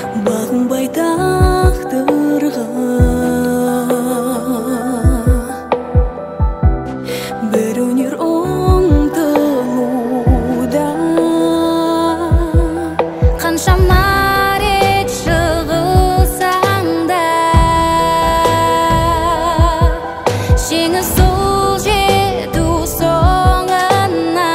бағың байтақтырға бір өнер ұмтылуда қаншама рет жығылсаң да жеңіс сол жету соңына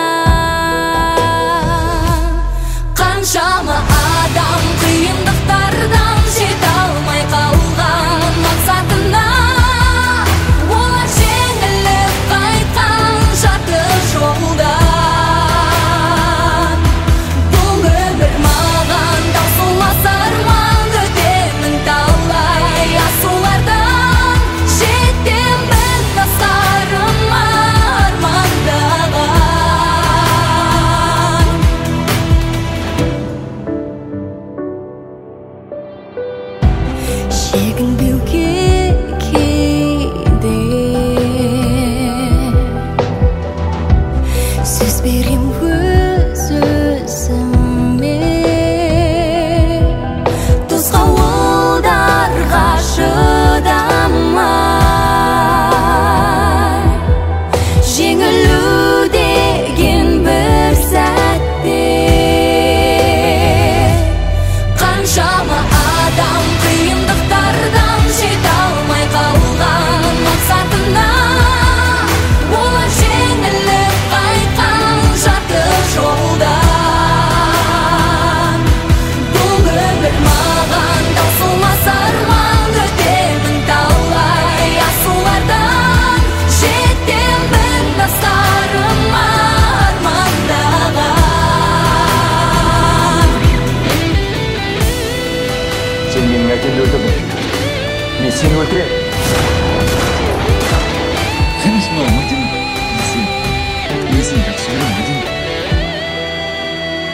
қаншама адам қиындықтардан жете алмай қалған мақсатына олар жеңіліп қайтқан жарты жолдан бұл өмір маған таусылмас арман күтемін талай асулардан жетемін астарыма армандаған шегінбеуге кейде сөз берем өз өзіме тосқауылдарға шыдамай жеңілу деген бір сәтте қаншама адам қиындықтардан жете алмай қалған мақсатына олар жеңіліп қайтқан жарты жолдан бұл өмір маған таусылмас арман күтемін талай асулардан жетемін астарыма армандаған Сен менің әкемді өлтірдің, мен сені өлтіремін.